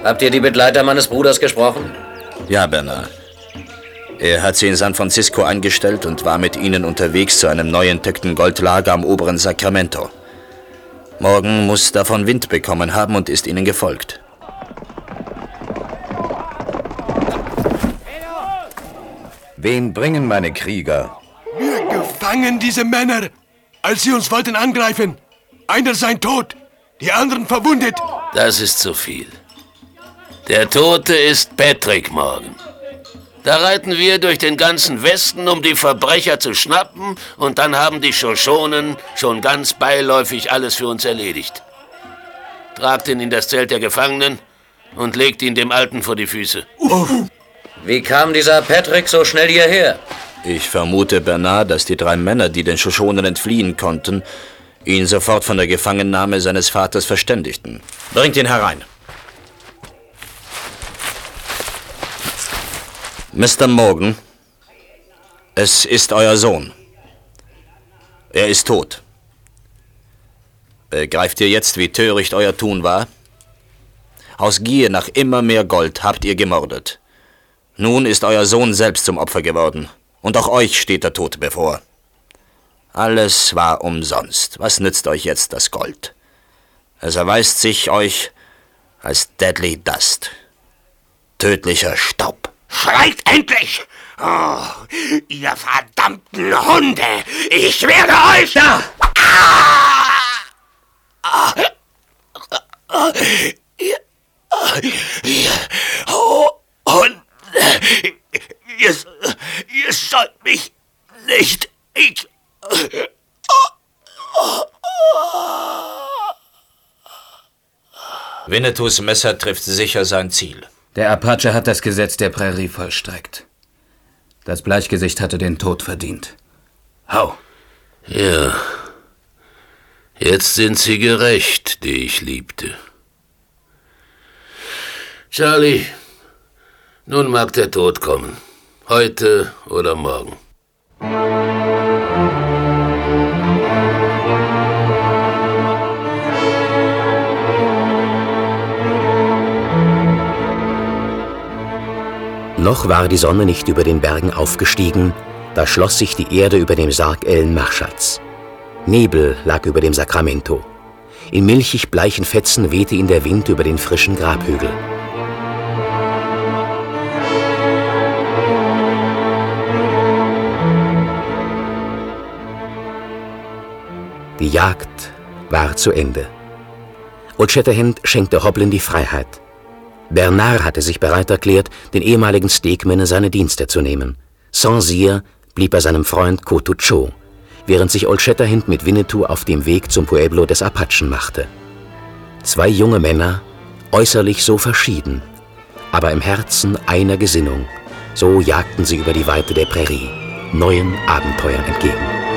Habt ihr die Begleiter meines Bruders gesprochen? Ja, Bernard. Er hat sie in San Francisco angestellt und war mit ihnen unterwegs zu einem neu entdeckten Goldlager am oberen Sacramento. Morgan muss davon Wind bekommen haben und ist ihnen gefolgt. Wen bringen meine Krieger? Wir gefangen diese Männer, als sie uns wollten angreifen. Einer sei tot, die anderen verwundet. Das ist zu viel. Der Tote ist Patrick Morgan. Da reiten wir durch den ganzen Westen, um die Verbrecher zu schnappen, und dann haben die Shoshonen schon ganz beiläufig alles für uns erledigt. Tragt ihn in das Zelt der Gefangenen und legt ihn dem Alten vor die Füße. Wie kam dieser Patrick so schnell hierher? Ich vermute, Bernard, dass die 3 Männer, die den Shoshonen entfliehen konnten, ihn sofort von der Gefangennahme seines Vaters verständigten. Bringt ihn herein. Mr. Morgan, es ist euer Sohn. Er ist tot. Begreift ihr jetzt, wie töricht euer Tun war? Aus Gier nach immer mehr Gold habt ihr gemordet. Nun ist euer Sohn selbst zum Opfer geworden. Und auch euch steht der Tod bevor. Alles war umsonst. Was nützt euch jetzt das Gold? Es erweist sich euch als Deadly Dust. Tödlicher Staub. Schreit endlich! Oh, ihr verdammten Hunde! Ich werde euch... Da! Hunde! Ihr sollt mich nicht... Winnetous Messer trifft sicher sein Ziel. Der Apache hat das Gesetz der Prärie vollstreckt. Das Bleichgesicht hatte den Tod verdient. Hau! Ja. Jetzt sind sie gerecht, die ich liebte. Charlie, nun mag der Tod kommen. Heute oder morgen. Noch war die Sonne nicht über den Bergen aufgestiegen, da schloss sich die Erde über dem Sarg Ellen Marshalls. Nebel lag über dem Sacramento. In milchig bleichen Fetzen wehte ihn der Wind über den frischen Grabhügel. Die Jagd war zu Ende. Old Shatterhand schenkte Hoblin die Freiheit. Bernard hatte sich bereit erklärt, den ehemaligen Steakman in seine Dienste zu nehmen. Saint-Cyr blieb bei seinem Freund Kotucho, während sich Old Shatterhand mit Winnetou auf dem Weg zum Pueblo des Apachen machte. 2 junge Männer, äußerlich so verschieden, aber im Herzen einer Gesinnung. So jagten sie über die Weite der Prärie, neuen Abenteuern entgegen.